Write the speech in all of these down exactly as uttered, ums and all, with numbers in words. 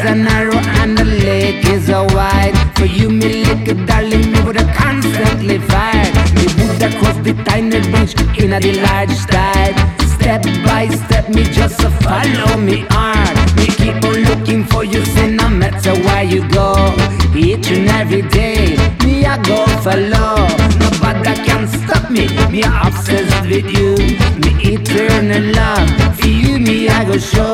a narrow and the lake is a wide. For you, me little darling, me would have constantly fight. Me would have crossed the tiny bridge in a the large tide. Step by step, me just a follow me hard. Me keep on looking for you, say no matter where you go. Each and every day, me I go follow. Nobody can stop me, me I obsessed with you. Me eternal love, for you me I go show.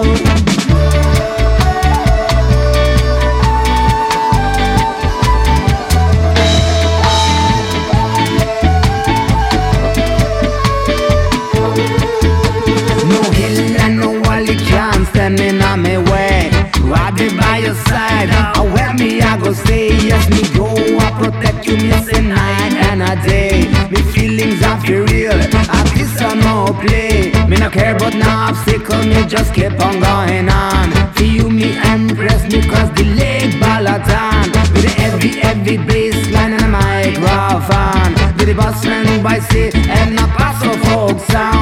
Standing on my way, right there by your side. I wear me, I go stay. Yes, me go, I protect you, me say night and a day. Me feelings are for real, I this on no play. Me no care about no obstacle, me just keep on going on. For you, me embrace me cause the leg balaton. With the heavy, heavy bassline and a microphone. With the boss man by say, and a pass of folk sound.